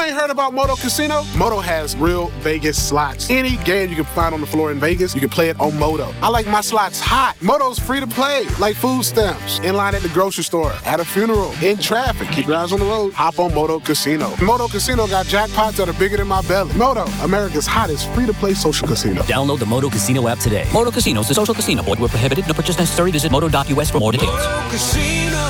ain't heard about Moto Casino? Moto has real Vegas slots. Any game you can find on the floor in Vegas, you can play it on Moto. I like my slots hot. Moto's free to play, like food stamps, in line at the grocery store, at a funeral, in traffic. Keep your eyes on the road. Hop on Moto Casino. Moto Casino got jackpots that are bigger than my belly. Moto, America's hottest free-to-play social casino. Download the Moto Casino app today. Moto Casino is a social casino. Void where prohibited. No purchase necessary. Visit moto.us for more details. Moto Casino,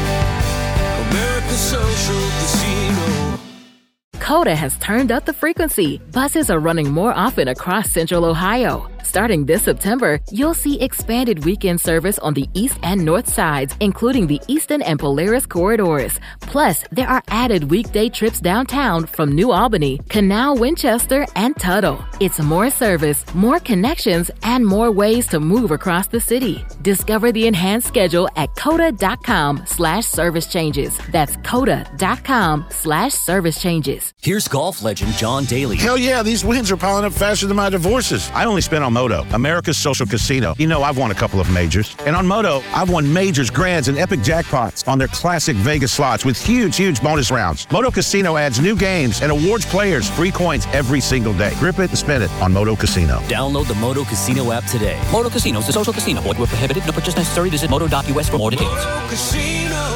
America's social casino. Coda has turned up the frequency. Buses are running more often across Central Ohio. Starting this September, you'll see expanded weekend service on the east and north sides, including the Eastern and Polaris corridors. Plus, there are added weekday trips downtown from New Albany, Canal, Winchester, and Tuttle. It's more service, more connections, and more ways to move across the city. Discover the enhanced schedule at coda.com/service changes. That's coda.com/service changes. Here's golf legend John Daly. Hell yeah, these wins are piling up faster than my divorces. I only spent on Moto, America's social casino. You know, I've won a couple of majors. And on Moto, I've won majors, grands, and epic jackpots on their classic Vegas slots with huge bonus rounds. Moto Casino adds new games and awards players free coins every single day. Grip it and spin it on Moto Casino. Download the Moto Casino app today. Moto Casino is a social casino. Void where prohibited. No purchase necessary. Visit moto.us for more details. Moto Casino,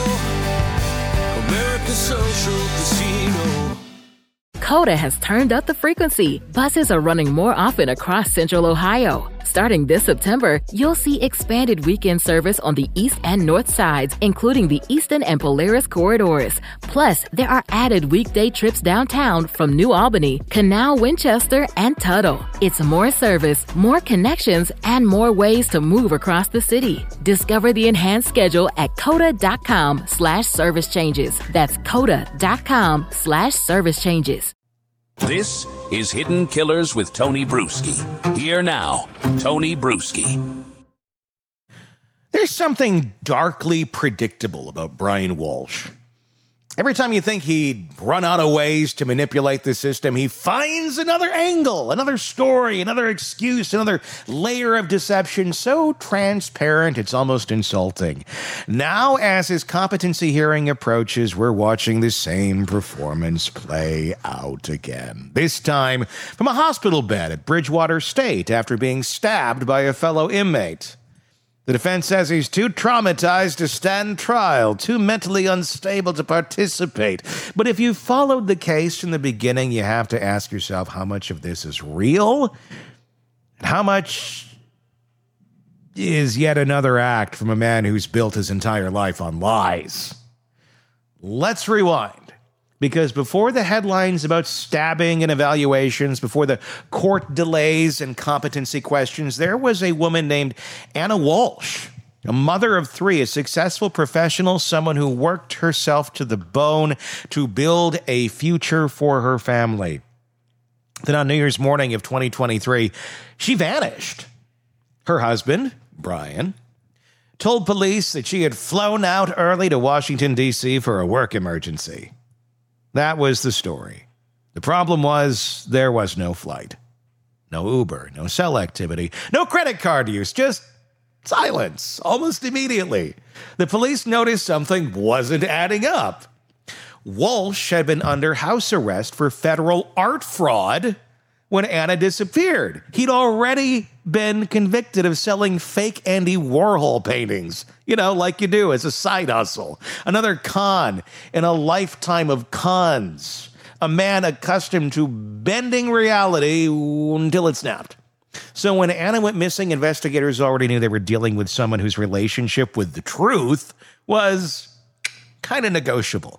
America's social casino. Coda has turned up the frequency. Buses are running more often across Central Ohio. Starting this September, you'll see expanded weekend service on the east and north sides, including the Eastern and Polaris corridors. Plus, there are added weekday trips downtown from New Albany, Canal, Winchester, and Tuttle. It's more service, more connections, and more ways to move across the city. Discover the enhanced schedule at coda.com/service changes. That's coda.com/service changes. This is Hidden Killers with Tony Bruschi. Here now, Tony Bruschi. There's something darkly predictable about Brian Walsh. Every time you think he'd run out of ways to manipulate the system, he finds another angle, another story, another excuse, another layer of deception so transparent it's almost insulting. Now, as his competency hearing approaches, we're watching the same performance play out again. This time from a hospital bed at Bridgewater State after being stabbed by a fellow inmate. The defense says he's too traumatized to stand trial, too mentally unstable to participate. But if you followed the case from the beginning, you have to ask yourself how much of this is real and how much is yet another act from a man who's built his entire life on lies. Let's rewind. Because before the headlines about stabbing and evaluations, before the court delays and competency questions, there was a woman named Anna Walsh, a mother of three, a successful professional, someone who worked herself to the bone to build a future for her family. Then on New Year's morning of 2023, she vanished. Her husband, Brian, told police that she had flown out early to Washington, D.C. for a work emergency. That was the story. The problem was there was no flight, no Uber, no cell activity, no credit card use, just silence almost immediately. The police noticed something wasn't adding up. Walsh had been under house arrest for federal art fraud when Anna disappeared. He'd already been convicted of selling fake Andy Warhol paintings, like you do as a side hustle. Another con in a lifetime of cons. A man accustomed to bending reality until it snapped. So when Anna went missing, investigators already knew they were dealing with someone whose relationship with the truth was kind of negotiable.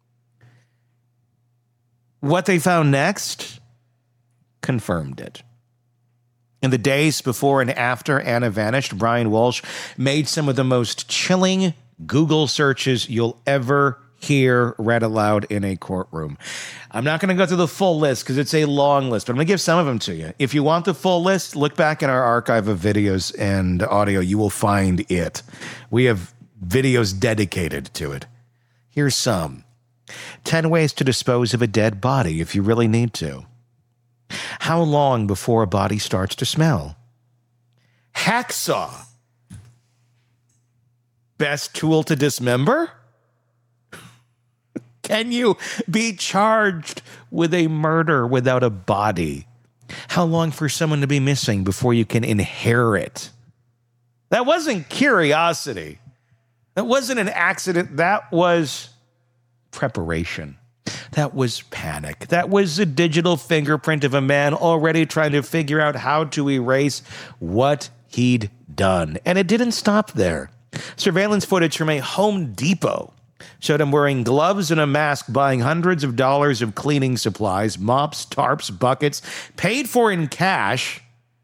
What they found next confirmed it. In the days before and after Anna vanished, Brian Walsh made some of the most chilling Google searches you'll ever hear read aloud in a courtroom. I'm not going to go through the full list because it's a long list, but I'm going to give some of them to you. If you want the full list, look back in our archive of videos and audio. You will find it. We have videos dedicated to it. Here's some. 10 ways to dispose of a dead body if you really need to. How long before a body starts to smell? Hacksaw. Best tool to dismember? Can you be charged with a murder without a body? How long for someone to be missing before you can inherit? That wasn't curiosity. That wasn't an accident. That was preparation. That was panic. That was the digital fingerprint of a man already trying to figure out how to erase what he'd done. And it didn't stop there. Surveillance footage from a Home Depot showed him wearing gloves and a mask, buying hundreds of dollars of cleaning supplies, mops, tarps, buckets, paid for in cash.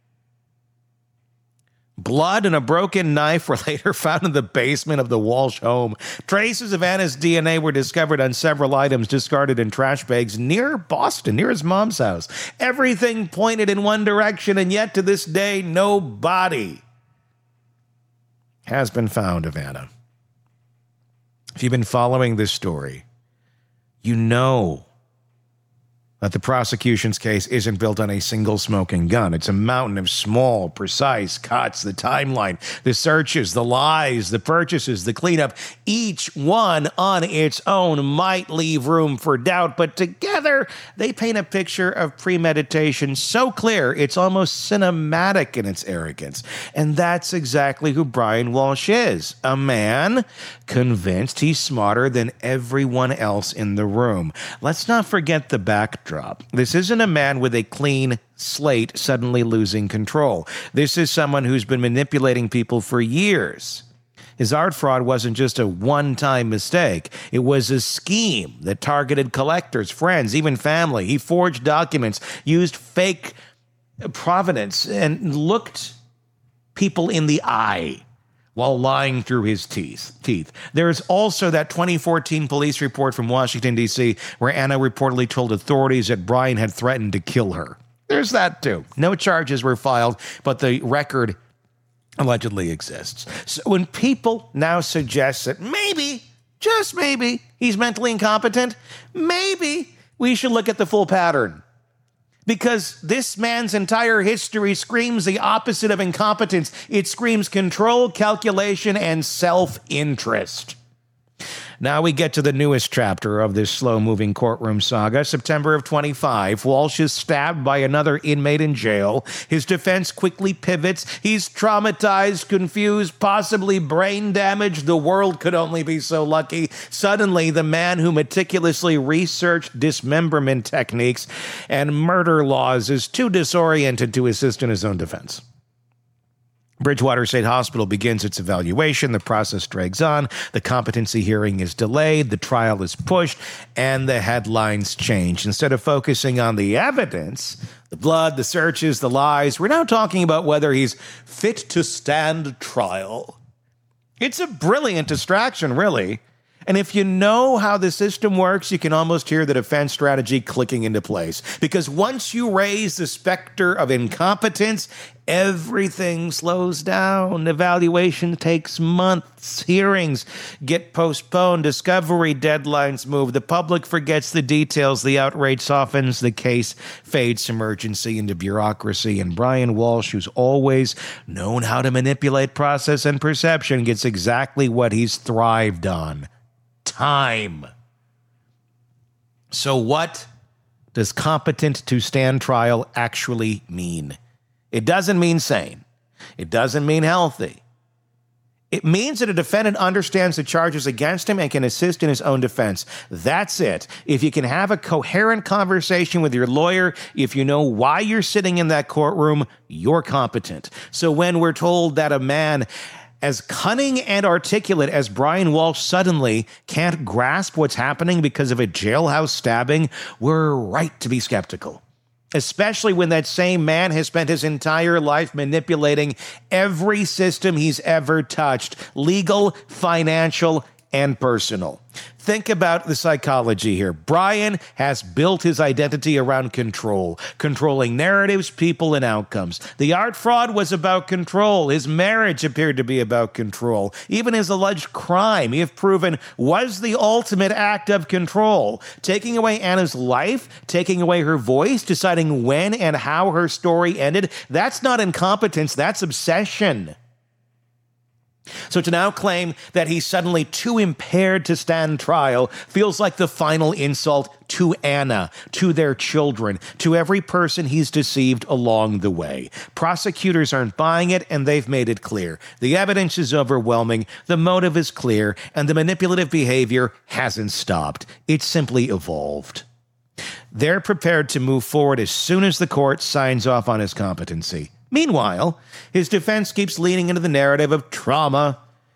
Blood and a broken knife were later found in the basement of the Walsh home. Traces of Anna's DNA were discovered on several items discarded in trash bags near Boston, near his mom's house. Everything pointed in one direction, and yet to this day, no body has been found of Anna. If you've been following this story, you know that the prosecution's case isn't built on a single smoking gun. It's a mountain of small, precise cuts, the timeline, the searches, the lies, the purchases, the cleanup. Each one on its own might leave room for doubt, but together they paint a picture of premeditation so clear it's almost cinematic in its arrogance. And that's exactly who Brian Walsh is, a man convinced he's smarter than everyone else in the room. Let's not forget the backdrop. This isn't a man with a clean slate suddenly losing control. This is someone who's been manipulating people for years. His art fraud wasn't just a one-time mistake. It was a scheme that targeted collectors, friends, even family. He forged documents, used fake provenance, and looked people in the eye while lying through his teeth. There's also that 2014 police report from Washington, D.C., where Anna reportedly told authorities that Brian had threatened to kill her. There's that, too. No charges were filed, but the record allegedly exists. So when people now suggest that maybe, just maybe, he's mentally incompetent, maybe we should look at the full pattern. Because this man's entire history screams the opposite of incompetence. It screams control, calculation, and self-interest. Now we get to the newest chapter of this slow-moving courtroom saga. September of 25, Walsh is stabbed by another inmate in jail. His defense quickly pivots. He's traumatized, confused, possibly brain damaged. The world could only be so lucky. Suddenly, the man who meticulously researched dismemberment techniques and murder laws is too disoriented to assist in his own defense. Bridgewater State Hospital begins its evaluation. The process drags on. The competency hearing is delayed. The trial is pushed, and the headlines change. Instead of focusing on the evidence, the blood, the searches, the lies, we're now talking about whether he's fit to stand trial. It's a brilliant distraction, really. And if you know how the system works, you can almost hear the defense strategy clicking into place. Because once you raise the specter of incompetence, everything slows down. Evaluation takes months. Hearings get postponed. Discovery deadlines move. The public forgets the details. The outrage softens. The case fades from urgency into bureaucracy. And Brian Walsh, who's always known how to manipulate process and perception, gets exactly what he's thrived on. Time. So what does competent to stand trial actually mean? It doesn't mean sane. It doesn't mean healthy. It means that a defendant understands the charges against him and can assist in his own defense. That's it. If you can have a coherent conversation with your lawyer, if you know why you're sitting in that courtroom, you're competent. So when we're told that a man as cunning and articulate as Brian Walsh suddenly can't grasp what's happening because of a jailhouse stabbing, we're right to be skeptical. Especially when that same man has spent his entire life manipulating every system he's ever touched, legal, financial, and personal. Think about the psychology here. Brian has built his identity around control, controlling narratives, people, and outcomes. The art fraud was about control. His marriage appeared to be about control. Even his alleged crime, if proven, was the ultimate act of control. Taking away Anna's life, taking away her voice, deciding when and how her story ended, that's not incompetence, that's obsession. So to now claim that he's suddenly too impaired to stand trial feels like the final insult to Anna, to their children, to every person he's deceived along the way. Prosecutors aren't buying it, and they've made it clear. The evidence is overwhelming, the motive is clear, and the manipulative behavior hasn't stopped. It's simply evolved. They're prepared to move forward as soon as the court signs off on his competency. Meanwhile, his defense keeps leaning into the narrative of trauma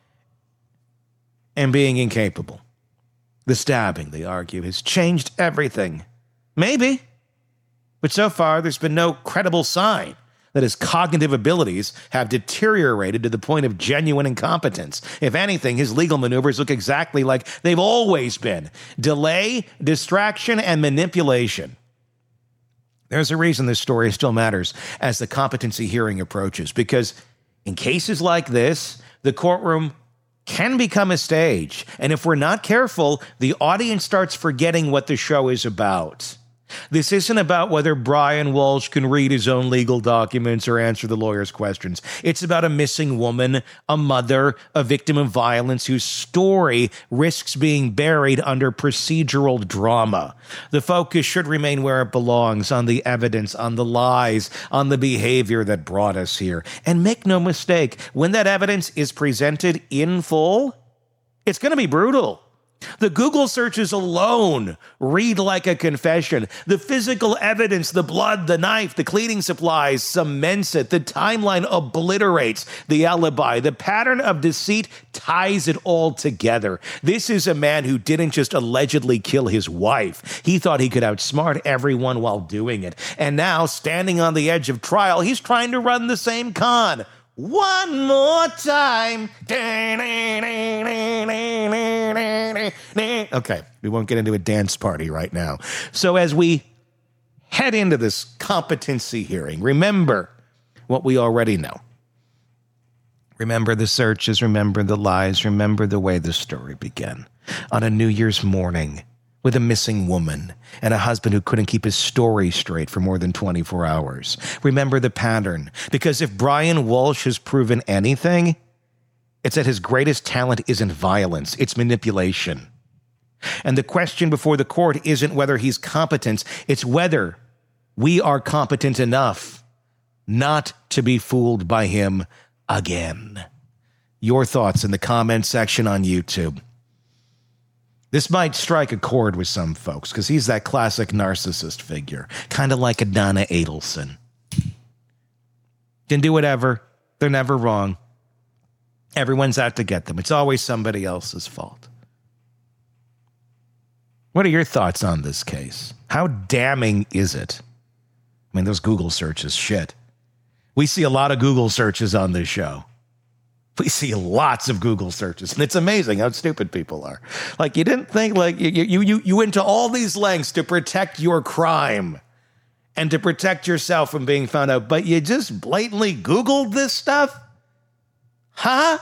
and being incapable. The stabbing, they argue, has changed everything. Maybe. But so far, there's been no credible sign that his cognitive abilities have deteriorated to the point of genuine incompetence. If anything, his legal maneuvers look exactly like they've always been: delay, distraction, and manipulation. There's a reason this story still matters as the competency hearing approaches, because in cases like this, the courtroom can become a stage. And if we're not careful, the audience starts forgetting what the show is about. This isn't about whether Brian Walsh can read his own legal documents or answer the lawyer's questions. It's about a missing woman, a mother, a victim of violence whose story risks being buried under procedural drama. The focus should remain where it belongs, on the evidence, on the lies, on the behavior that brought us here. And make no mistake, when that evidence is presented in full, it's going to be brutal. The Google searches alone read like a confession. The physical evidence, the blood, the knife, the cleaning supplies cements it. The timeline obliterates the alibi. The pattern of deceit ties it all together. This is a man who didn't just allegedly kill his wife. He thought he could outsmart everyone while doing it. And now, standing on the edge of trial, he's trying to run the same con. One more time. Okay, we won't get into a dance party right now. So as we head into this competency hearing, remember what we already know. Remember the searches, remember the lies, remember the way the story began. On a New Year's morning, with a missing woman and a husband who couldn't keep his story straight for more than 24 hours. Remember the pattern, because if Brian Walsh has proven anything, it's that his greatest talent isn't violence, it's manipulation. And the question before the court isn't whether he's competent, it's whether we are competent enough not to be fooled by him again. Your thoughts in the comment section on YouTube. This might strike a chord with some folks, because he's that classic narcissist figure, kind of like a Donna Adelson. Can do whatever. They're never wrong. Everyone's out to get them. It's always somebody else's fault. What are your thoughts on this case? How damning is it? I mean, those Google searches, shit. We see a lot of Google searches on this show. We see lots of Google searches, and it's amazing how stupid people are. Like, you didn't think, like, you went to all these lengths to protect your crime and to protect yourself from being found out, but you just blatantly Googled this stuff? Huh?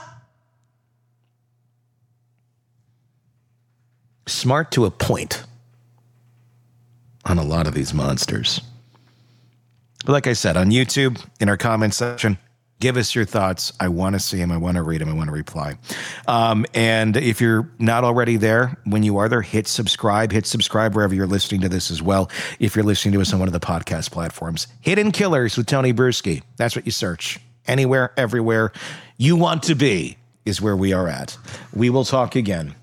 Smart to a point on a lot of these monsters. But like I said, on YouTube, in our comment section, give us your thoughts. I want to see them. I want to read them. I want to reply. And if you're not already there, when you are there, hit subscribe. Hit subscribe wherever you're listening to this as well. If you're listening to us on one of the podcast platforms. Hidden Killers with Tony Bruschi. That's what you search. Anywhere, everywhere you want to be is where we are at. We will talk again.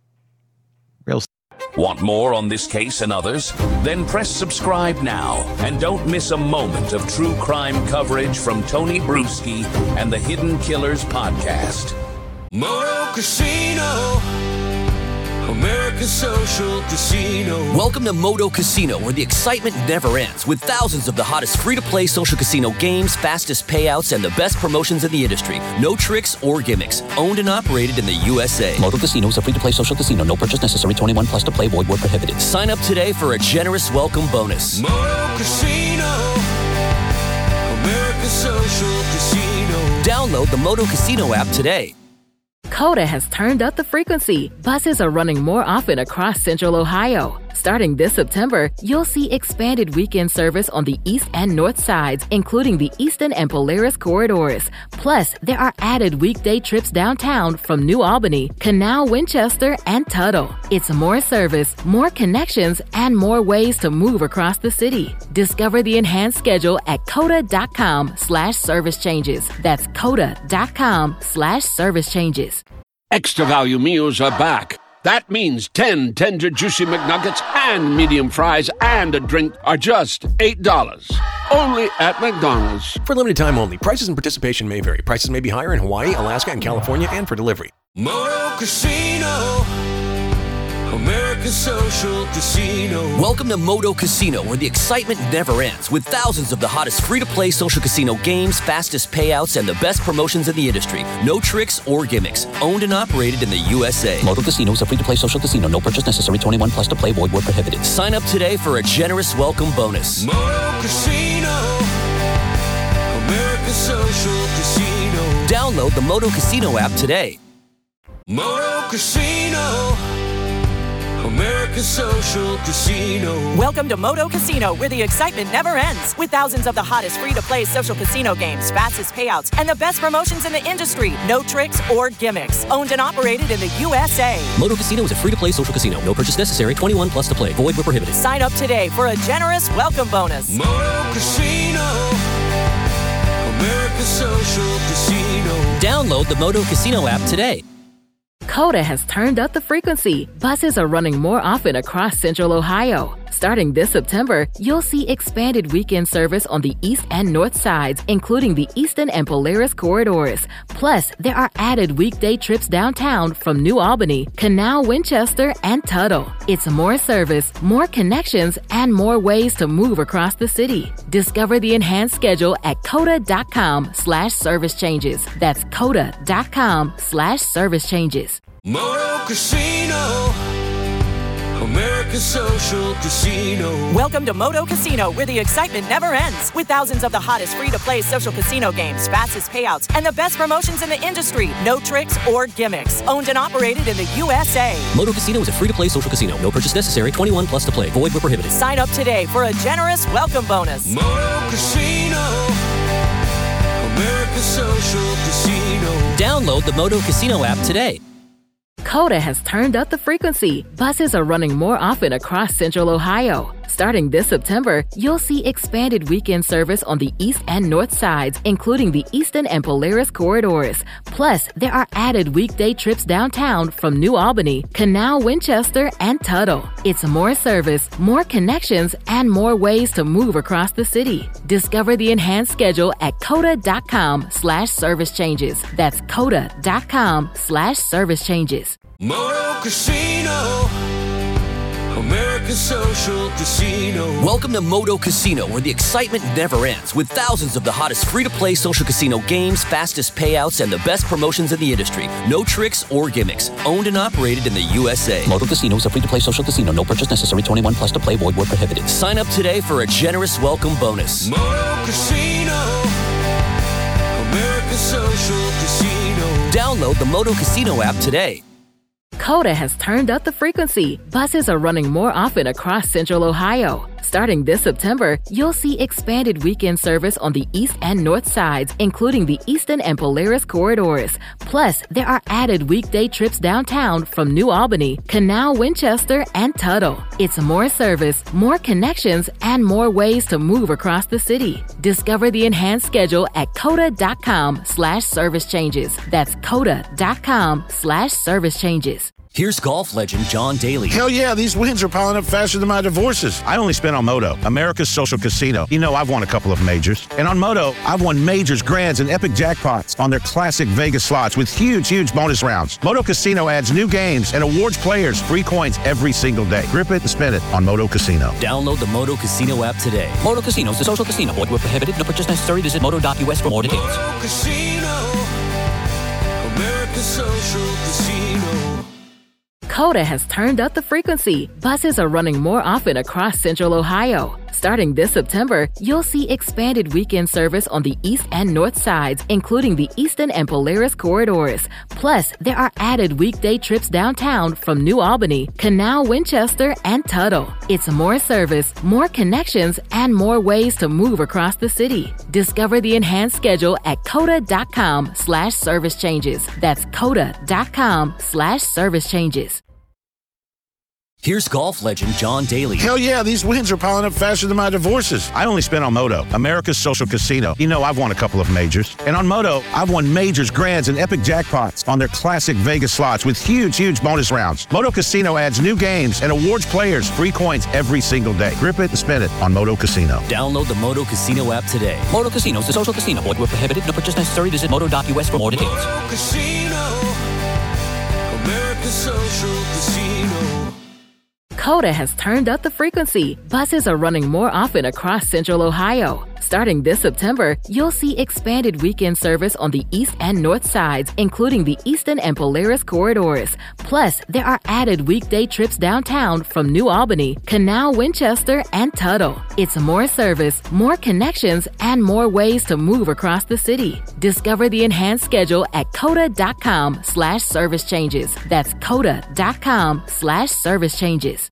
Want more on this case and others? Then press subscribe now and don't miss a moment of true crime coverage from Tony Bruschi and the Hidden Killers podcast. Moto Casino, America's social casino. Welcome to Moto Casino, where the excitement never ends, with thousands of the hottest free-to-play social casino games, fastest payouts, and the best promotions in the industry. No tricks or gimmicks. Owned and operated in the USA. Moto Casino is a free-to-play social casino. No purchase necessary. 21 plus to play. Void where prohibited. Sign up today for a generous welcome bonus. Moto Casino, America's social casino. Download the Moto Casino app today. Coda has turned up the frequency. Buses are running more often across Central Ohio. Starting this September, you'll see expanded weekend service on the east and north sides, including the Eastern and Polaris corridors. Plus, there are added weekday trips downtown from New Albany, Canal, Winchester, and Tuttle. It's more service, more connections, and more ways to move across the city. Discover the enhanced schedule at coda.com/service changes. That's coda.com/service changes. Extra value meals are back. That means 10 tender juicy McNuggets and medium fries and a drink are just $8. Only at McDonald's. For limited time only. Prices and participation may vary. Prices may be higher in Hawaii, Alaska, and California, and for delivery. Moto Casino, America's social casino. Welcome to Moto Casino, where the excitement never ends, with thousands of the hottest free-to-play social casino games, fastest payouts, and the best promotions in the industry. No tricks or gimmicks. Owned and operated in the USA. Moto Casino is a free-to-play social casino. No purchase necessary. 21 plus to play. Void where prohibited. Sign up today for a generous welcome bonus. Moto Casino, America's social casino. Download the Moto Casino app today. Moto Casino, America's social casino. Welcome to Moto Casino, where the excitement never ends. With thousands of the hottest free-to-play social casino games, fastest payouts, and the best promotions in the industry. No tricks or gimmicks. Owned and operated in the USA. Moto Casino is a free-to-play social casino. No purchase necessary. 21 plus to play. Void where prohibited. Sign up today for a generous welcome bonus. Moto Casino, America's social casino. Download the Moto Casino app today. CODA has turned up the frequency. Buses are running more often across Central Ohio. Starting this September, you'll see expanded weekend service on the east and north sides, including the Eastern and Polaris corridors. Plus, there are added weekday trips downtown from New Albany, Canal, Winchester, and Tuttle. It's more service, more connections, and more ways to move across the city. Discover the enhanced schedule at coda.com/service changes. That's coda.com/service changes. Moto Casino, America's social casino. Welcome to Moto Casino, where the excitement never ends. With thousands of the hottest free-to-play social casino games, fastest payouts, and the best promotions in the industry. No tricks or gimmicks. Owned and operated in the USA. Moto Casino is a free-to-play social casino. No purchase necessary. 21 plus to play. Void where prohibited. Sign up today for a generous welcome bonus. Moto Casino, America's social casino. Download the Moto Casino app today. CODA has turned up the frequency. Buses are running more often across Central Ohio. Starting this September, you'll see expanded weekend service on the east and north sides, including the Eastern and Polaris corridors. Plus, there are added weekday trips downtown from New Albany, Canal, Winchester, and Tuttle. It's more service, more connections, and more ways to move across the city. Discover the enhanced schedule at coda.com/service changes. That's coda.com/service changes. Moto Casino, America's social casino. Welcome to Moto Casino, where the excitement never ends, with thousands of the hottest free-to-play social casino games, fastest payouts, and the best promotions in the industry. No tricks or gimmicks. Owned and operated in the USA. Moto Casino is a free-to-play social casino. No purchase necessary. 21 plus to play. Void where prohibited. Sign up today for a generous welcome bonus. Moto Casino, America's social casino. Download the Moto Casino app today. CODA has turned up the frequency. Buses are running more often across Central Ohio. Starting this September, you'll see expanded weekend service on the east and north sides, including the Eastern and Polaris corridors. Plus, there are added weekday trips downtown from New Albany, Canal, Winchester, and Tuttle. It's more service, more connections, and more ways to move across the city. Discover the enhanced schedule at coda.com/service changes. That's coda.com/service changes. Here's golf legend John Daly. Hell yeah, these wins are piling up faster than my divorces. I only spent on Moto, America's social casino. You know, I've won a couple of majors. And on Moto, I've won majors, grands, and epic jackpots on their classic Vegas slots with huge bonus rounds. Moto Casino adds new games and awards players free coins every single day. Grip it and spin it on Moto Casino. Download the Moto Casino app today. Moto Casino is a social casino. Void where prohibited. No purchase necessary. Visit moto.us for more details. Moto Casino, America's social casino. CODA has turned up the frequency. Buses are running more often across Central Ohio. Starting this September, you'll see expanded weekend service on the east and north sides, including the Eastern and Polaris corridors. Plus, there are added weekday trips downtown from New Albany, Canal, Winchester, and Tuttle. It's more service, more connections, and more ways to move across the city. Discover the enhanced schedule at coda.com/service changes. That's coda.com/service changes. Here's golf legend John Daly. Hell yeah, these wins are piling up faster than my divorces. I only spent on Moto, America's social casino. You know, I've won a couple of majors. And on Moto, I've won majors, grands, and epic jackpots on their classic Vegas slots with huge bonus rounds. Moto Casino adds new games and awards players free coins every single day. Grip it and spin it on Moto Casino. Download the Moto Casino app today. Moto Casino is a social casino. Void where prohibited. No purchase necessary. Visit moto.us for more details. Moto Casino, America's social casino. Coda has turned up the frequency. Buses are running more often across Central Ohio. Starting this September, you'll see expanded weekend service on the east and north sides, including the Eastern and Polaris corridors. Plus, there are added weekday trips downtown from New Albany, Canal, Winchester, and Tuttle. It's more service, more connections, and more ways to move across the city. Discover the enhanced schedule at coda.com/service changes. That's coda.com/service changes.